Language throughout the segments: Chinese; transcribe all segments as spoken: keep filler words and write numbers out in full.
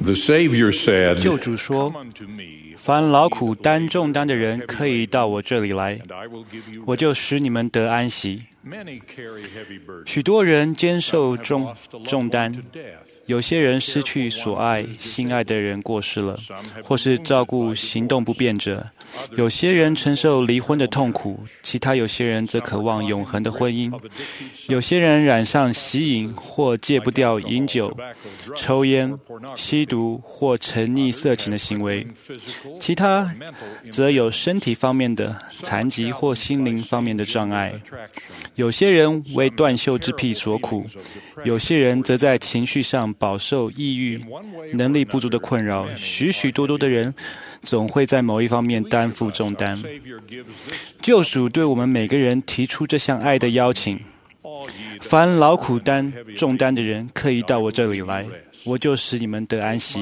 The Savior said, 救主说：“凡劳苦担重担的人，可以到我这里来，我就使你们得安息。”许多人坚受重重担，有些人失去所爱、心爱的人过世了，或是照顾行动不便者；有些人承受离婚的痛苦，其他有些人则渴望永恒的婚姻；有些人染上吸瘾或戒不掉饮酒、抽烟、吸毒或沉溺色情的行为；其他则有身体方面的残疾或心灵方面的障碍。有些人为断袖之癖所苦，有些人则在情绪上饱受抑郁、能力不足的困扰。许许多多的人总会在某一方面担负重担。救主对我们每个人提出这项爱的邀请：凡劳苦担重担的人，可以到我这里来，我就使你们得安息。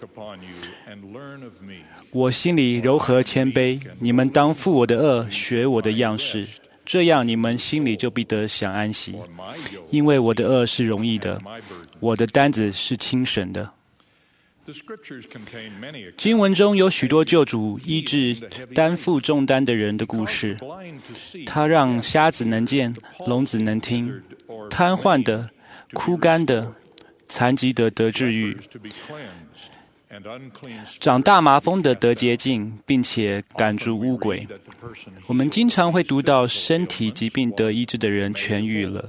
我心里柔和谦卑，你们当负我的恶，学我的样式，这样你们心里就必得享安息。因为我的恶是容易的，我的担子是轻省的。经文中有许多救主医治担负重担的人的故事。他让瞎子能见，聋子能听，瘫痪的、枯干的、残疾的得治愈，长大麻风的得洁净，并且赶逐污鬼。我们经常会读到身体疾病得医治的人痊愈了。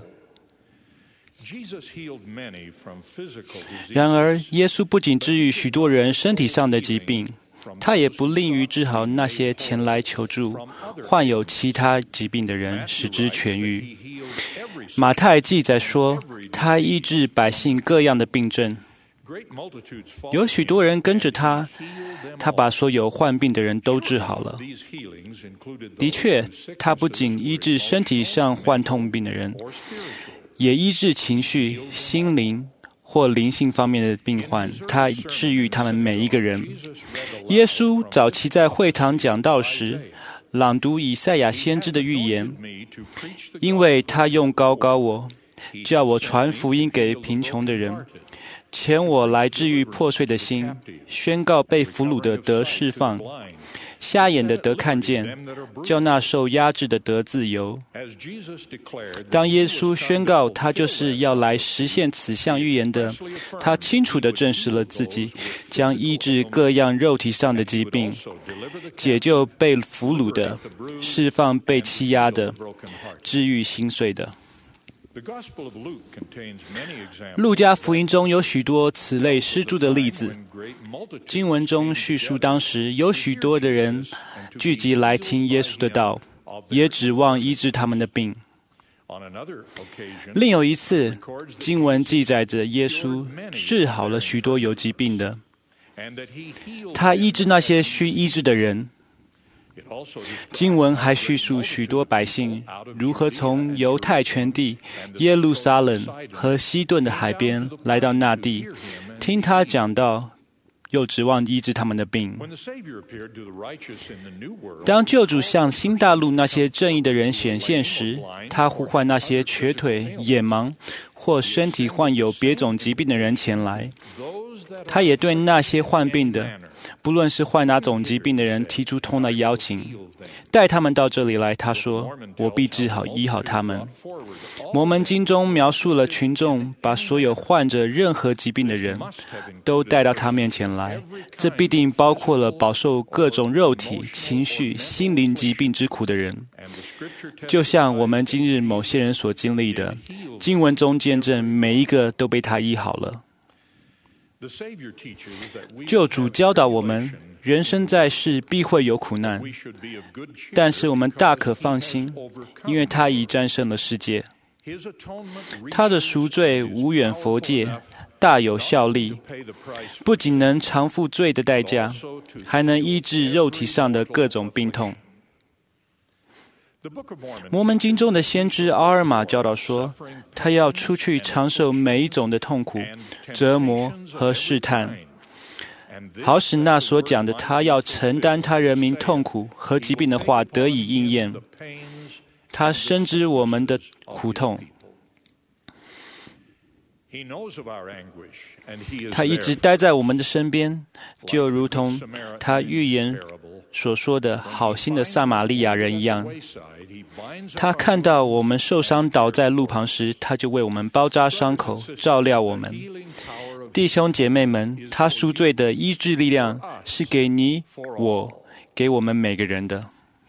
然而，耶稣不仅治愈许多人身体上的疾病，他也不吝于治好那些前来求助、患有其他疾病的人，使之痊愈。马太记载说，他医治百姓各样的病症。有许多人跟着他，他把所有患病的人都治好了。的确，他不仅医治身体上患痛病的人，也医治情绪、心灵或灵性方面的病患，他治愈他们每一个人。耶稣早期在会堂讲道时，朗读以赛亚先知的预言，因为他用膏膏我，叫我传福音给贫穷的人，遣我来治愈破碎的心，宣告被俘虏的得释放，瞎眼的得看见，叫那受压制的得自由。当耶稣宣告他就是要来实现此项预言的，他清楚地证实了自己将医治各样肉体上的疾病，解救被俘虏的，释放被欺压的，治愈心碎的。路加福音中有许多此类施助的例子。经文中叙述当时有许多的人聚集来听耶稣的道，也指望医治他们的病。另有一次，经文记载着耶稣治好了许多有疾病的，他医治那些需医治的人。经文还叙述许多百姓如何从犹太全地、耶路撒冷和西顿的海边来到那地，听他讲道，又指望医治他们的病。当救主向新大陆那些正义的人显现时，他呼唤那些瘸腿、眼盲或身体患有别种疾病的人前来。他也对那些患病的，不论是患哪种疾病的人提出同样邀请，带他们到这里来。他说：“我必治好医好他们。”摩门经中描述了群众把所有患着任何疾病的人都带到他面前来，这必定包括了饱受各种肉体、情绪、心灵疾病之苦的人，就像我们今日某些人所经历的。经文中见证每一个都被他医好了。救主教导我们，人生在世必会有苦难，但是我们大可放心，因为他已战胜了世界。他的赎罪无远弗届，大有效力，不仅能偿付罪的代价，还能医治肉体上的各种病痛。摩门经中的先知阿尔玛教导说，他要出去尝受每一种的痛苦、折磨和试探，好使那所讲的他要承担他人民痛苦和疾病的话得以应验。他深知我们的苦痛， 他一直待在我们的身边，就如同他预言所说的好心的撒玛利亚人一样。他看到我们受伤倒在路旁时，他就为我们包扎伤口，照料我们。弟兄姐妹们，他赎罪的医治力量是给你我，给我们每个人的。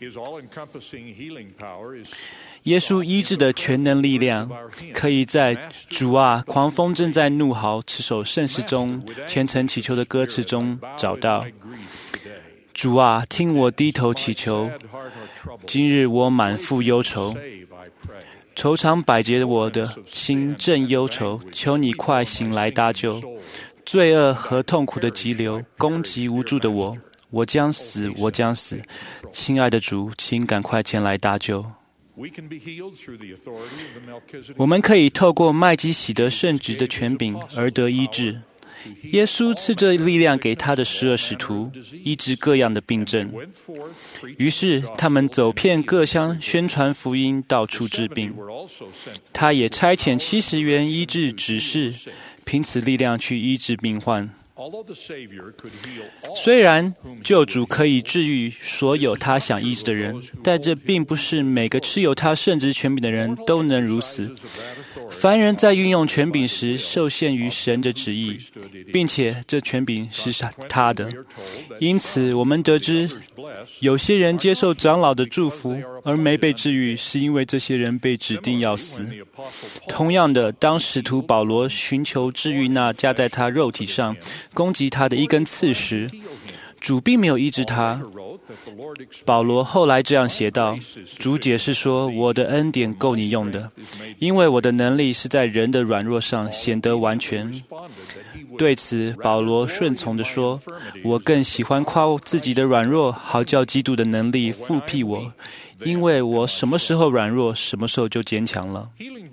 耶稣医治的全能力量，可以在主啊，狂风正在怒号，持守圣事中虔诚祈求的歌词中找到。主啊，听我低头祈求，今日我满腹忧愁，愁肠百结我的心正忧愁，求你快醒来搭救。罪恶和痛苦的急流攻击无助的我，我将死，我将死。亲爱的主，请赶快前来搭救。我们可以透过麦基洗德圣职的权柄而得医治。耶稣赐这力量给他的十二使徒，医治各样的病症。于是他们走遍各乡，宣传福音，到处治病。他也差遣七十员医治执事，凭此力量去医治病患。虽然救主可以治愈所有他想医治的人，但这并不是每个持有他圣职权柄的人都能如此。凡人在运用权柄时，受限于神的旨意，并且这权柄是他的。因此，我们得知，有些人接受长老的祝福而没被治愈，是因为这些人被指定要死。同样的，当使徒保罗寻求治愈那加在他肉体上攻击他的一根刺时，主并没有医治他。保罗后来这样写道，主解释说，我的恩典够你用的，因为我的能力是在人的软弱上显得完全。对此，保罗顺从地说，我更喜欢夸自己的软弱，好叫基督的能力复辟我，因为我什么时候软弱，什么时候就坚强了。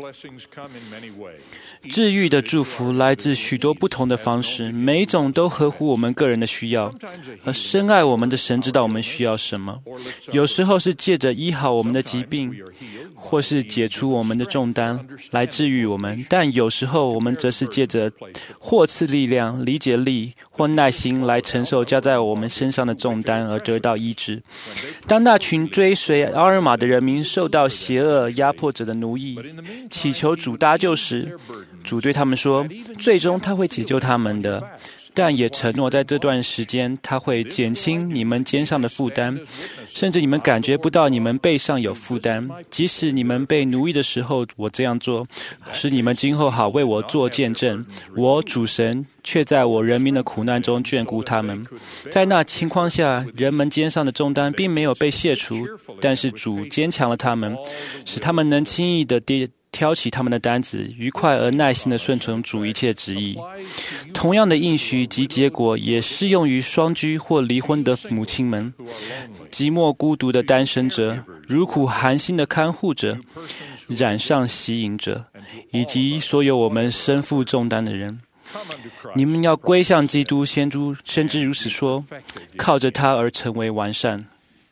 治愈的祝福来自许多不同的方式，每一种都合乎我们个人的需要，而深爱我们的神知道我们需要什么。有时候是借着医好我们的疾病，或是解除我们的重担来治愈我们，但有时候我们则是借着或赐力量、理解力或耐心来承受加在我们身上的重担而得到医治。当那群追随阿尔玛的人民受到邪恶压迫者的奴役，祈求主搭救时，主对他们说，最终他会解救他们的，但也承诺在这段时间他会减轻你们肩上的负担，甚至你们感觉不到你们背上有负担。即使你们被奴役的时候，我这样做，使你们今后好为我做见证。我主神却在我人民的苦难中眷顾他们。在那情况下，人们肩上的重担并没有被卸除，但是主坚强了他们，使他们能轻易地跌挑起他们的担子，愉快而耐心地顺从主一切旨意。同样的应许及结果也适用于双居或离婚的母亲们、寂寞孤独的单身者、茹苦寒心的看护者、染上吸引者，以及所有我们身负重担的人。你们要归向基督，先知先知如此说，靠着他而成为完善。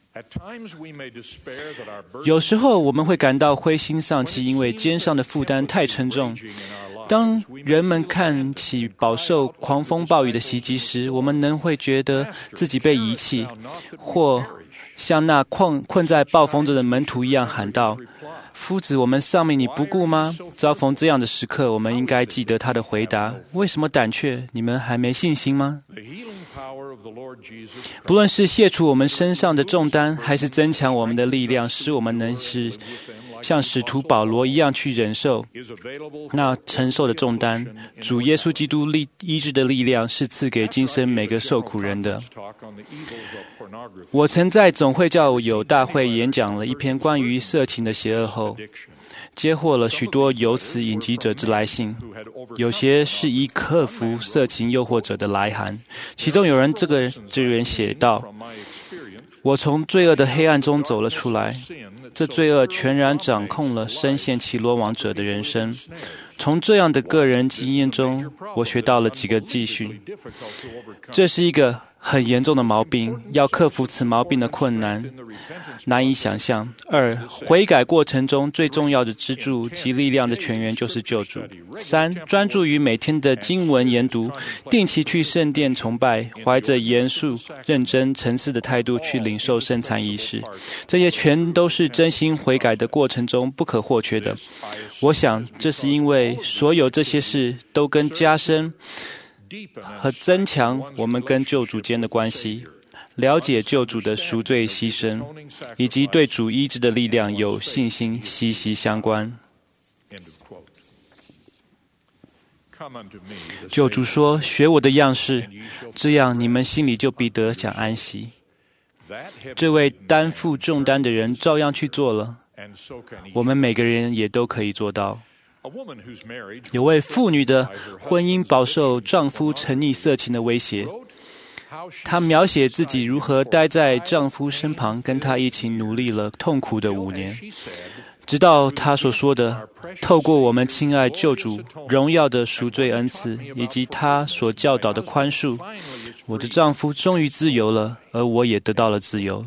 有时候我们会感到灰心丧气，因为肩上的负担太沉重。当人们看起饱受狂风暴雨的袭击时，我们能会觉得自己被遗弃，或像那困困在暴风中的门徒一样喊道，夫子，我们丧命你不顾吗？遭逢这样的时刻，我们应该记得他的回答，为什么胆怯？你们还没信心吗？不论是卸除我们身上的重担，还是增强我们的力量，使我们能是像使徒保罗一样去忍受那承受的重担，主耶稣基督力医治的力量是赐给今生每个受苦人的。我曾在总会教友大会演讲了一篇关于色情的邪恶后，接获了许多由此引疾者之来信，有些是以克服色情诱惑者的来函。其中有人这个这人写道，我从罪恶的黑暗中走了出来，这罪恶全然掌控了深陷其罗网者的人生。从这样的个人经验中，我学到了几个教训。这是一个很严重的毛病，要克服此毛病的困难难以想象。二、悔改过程中最重要的支柱及力量的泉源就是救主。三、专注于每天的经文研读，定期去圣殿崇拜，怀着严肃、认真、沉思的态度去领受圣餐仪式，这些全都是真心悔改的过程中不可或缺的。我想，这是因为所有这些事都跟加深和增强我们跟救主间的关系，了解救主的赎罪牺牲，以及对主医治的力量有信心息息相关。救主说：“学我的样式，这样你们心里就必得享安息。”这位担负重担的人照样去做了，我们每个人也都可以做到。有位妇女的婚姻饱受丈夫沉溺色情的威胁，她描写自己如何待在丈夫身旁，跟他一起努力了痛苦的五年，直到她所说的，透过我们亲爱救主荣耀的赎罪恩赐，以及他所教导的宽恕，我的丈夫终于自由了，而我也得到了自由。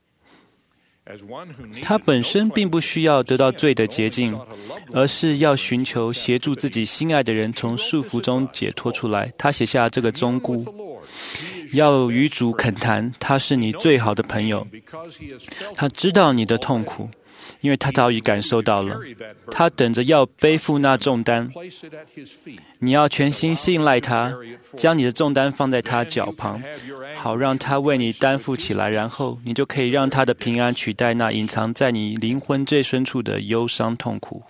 他本身并不需要得到罪的洁净，而是要寻求协助自己心爱的人从束缚中解脱出来。他写下这个忠告：要与主恳谈，他是你最好的朋友。他知道你的痛苦，因为他早已感受到了。他等着要背负那重担。你要全心信赖他，将你的重担放在他脚旁，好让他为你担负起来，然后你就可以让他的平安取代那隐藏在你灵魂最深处的忧伤痛苦。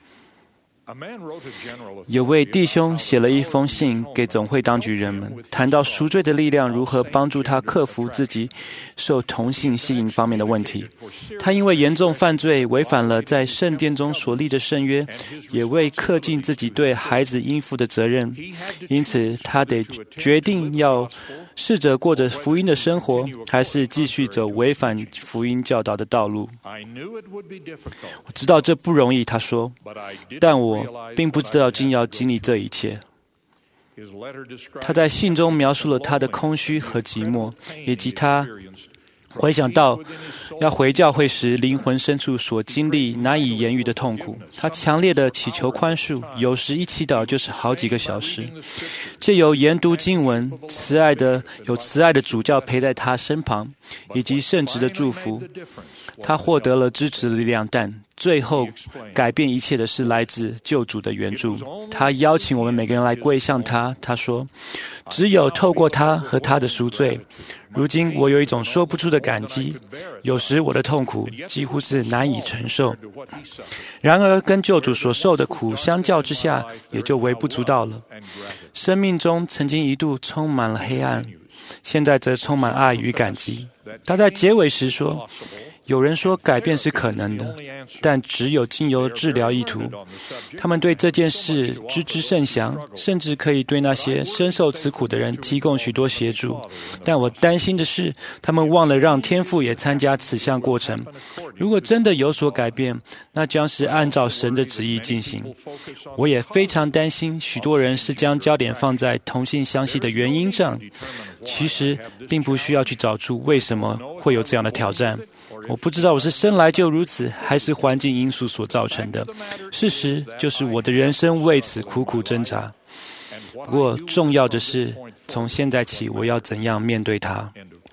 有位弟兄写了一封信给总会当局人们，谈到赎罪的力量如何帮助他克服自己受同性吸引方面的问题。他因为严重犯罪，违反了在圣殿中所立的圣约，也未恪尽自己对孩子应负的责任，因此他得决定要试着过着福音的生活，还是继续走违反福音教导的道路。我知道这不容易，他说，但我并不知道竟要经历这一切。他在信中描述了他的空虚和寂寞，以及他回想到要回教会时灵魂深处所经历难以言喻的痛苦。他强烈的祈求宽恕，有时一祈祷就是好几个小时。藉由研读经文，慈爱的有慈爱的主教陪在他身旁，以及圣职的祝福，他获得了支持的力量，但最后改变一切的是来自救主的援助。他邀请我们每个人来跪向他。他说，只有透过他和他的赎罪，如今我有一种说不出的感激，有时我的痛苦几乎是难以承受，然而跟救主所受的苦相较之下，也就微不足道了。生命中曾经一度充满了黑暗，现在则充满爱与感激。他在结尾时说，有人说改变是可能的，但只有经由治疗意图。他们对这件事知之甚详，甚至可以对那些深受此苦的人提供许多协助。但我担心的是，他们忘了让天父也参加此项过程。如果真的有所改变，那将是按照神的旨意进行。我也非常担心，许多人是将焦点放在同性相吸的原因上，其实并不需要去找出为什么会有这样的挑战。我不知道我是生来就如此，还是环境因素所造成的。事实就是我的人生为此苦苦挣扎。不过重要的是，从现在起我要怎样面对它。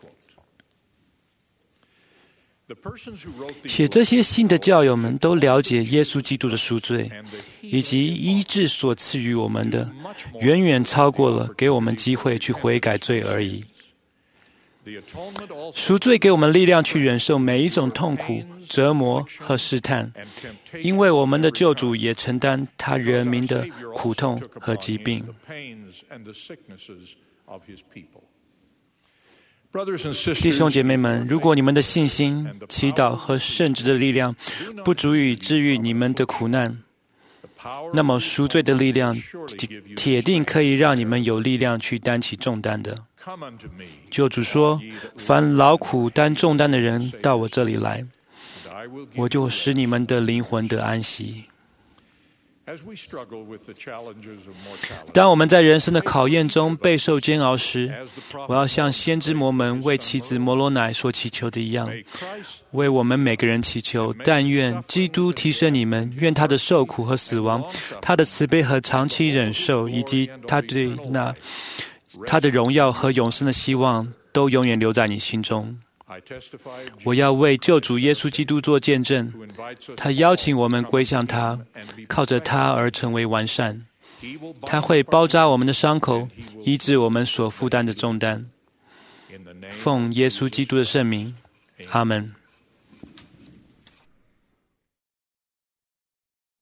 写这些信的教友们都了解耶稣基督的赎罪，以及医治所赐予我们的，远远超过了给我们机会去悔改罪而已。赎罪给我们力量去忍受每一种痛苦、折磨和试探，因为我们的救主也承担他人民的苦痛和疾病。弟兄姐妹们，如果你们的信心、祈祷和圣职的力量不足以治愈你们的苦难，那么赎罪的力量铁定可以让你们有力量去担起重担的。救主说，凡劳苦担重担的人到我这里来，我就使你们的灵魂得安息。 当我们在人生的考验中备受煎熬时，我要像先知摩门为妻子摩罗乃所祈求的一样，为我们每个人祈求，但愿基督提升你们，愿他的受苦和死亡，他的慈悲和长期忍受，以及他对那他的荣耀和永生的希望，都永远留在你心中。我要为救主耶稣基督做见证，他邀请我们归向他，靠着他而成为完善。他会包扎我们的伤口，医治我们所负担的重担。奉耶稣基督的圣名，阿们。